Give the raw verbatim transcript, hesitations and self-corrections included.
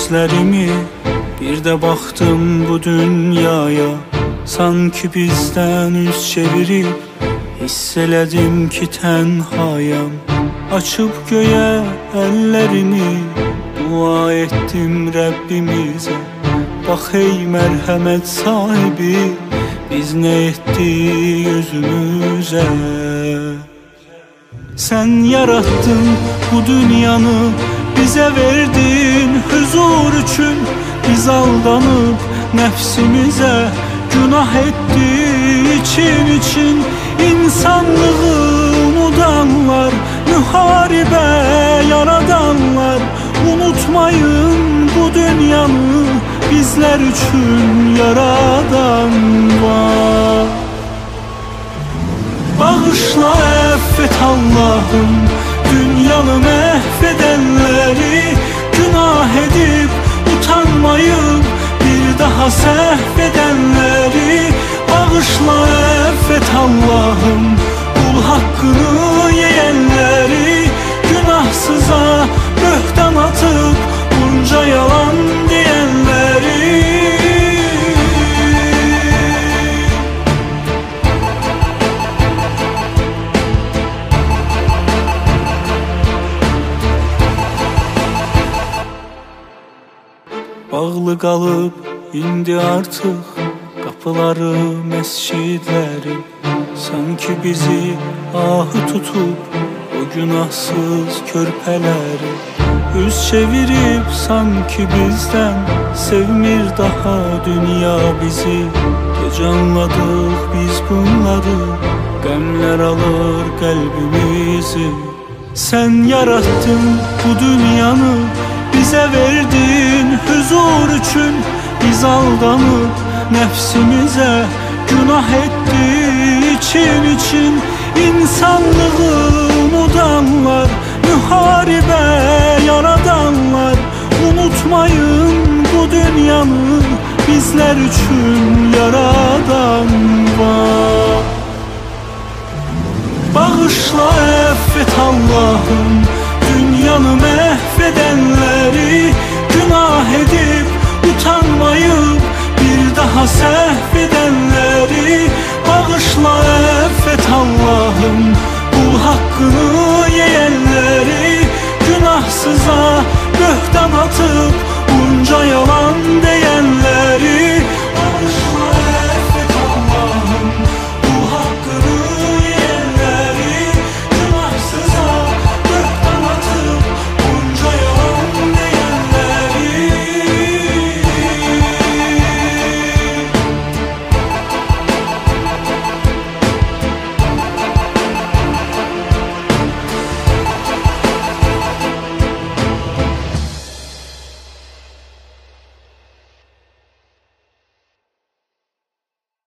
gözlerimi, bir de baktım bu dünyaya. Sanki bizden yüz çevirip hisseledim ki tenhayam. Açıp göğe ellerimi, dua ettim Rabbimize. Bak ey merhamet sahibi, biz ne etti gözümüze. Sen yarattın bu dünyanı, bize verdin huzur için. Biz aldanıp nefsimize günah etti için için. İnsanlığı unutanlar, muharibe yaradanlar, unutmayın bu dünyanı, bizler için yaradan var. Bağışla, affet Allah'ım dünyanı mahvedenleri. Günah edip utanmayıp bir daha sehvedenleri. Bağışla, affet Allah'ım kul hakkını yiyenleri. Günahsıza böhtan atıp bunca yalan diyenleri. Bağlı kalıp indi artık kapıları mescidlerin. Sanki bizi ahı tutup o günahsız körpeleri. Yüz çevirip sanki bizden sevmir daha dünya bizi. Gece anladık biz bunları, gamler alır kalbimizi. Sen yarattın bu dünyanı, bize verdin huzur için. Biz aldanıp nefsimize günah etti için için. İnsanlığı unutanlar, muharibe yaradanlar, unutmayın bu dünyanı, bizler için yaradan var. Bağışla, affet Allah'ım dünyanı mahvedenleri. Günah edip utanmayıp bir daha sehvedenleri. Bağışla, affet Allah'ım kul hakkını yiyenleri. Günahsıza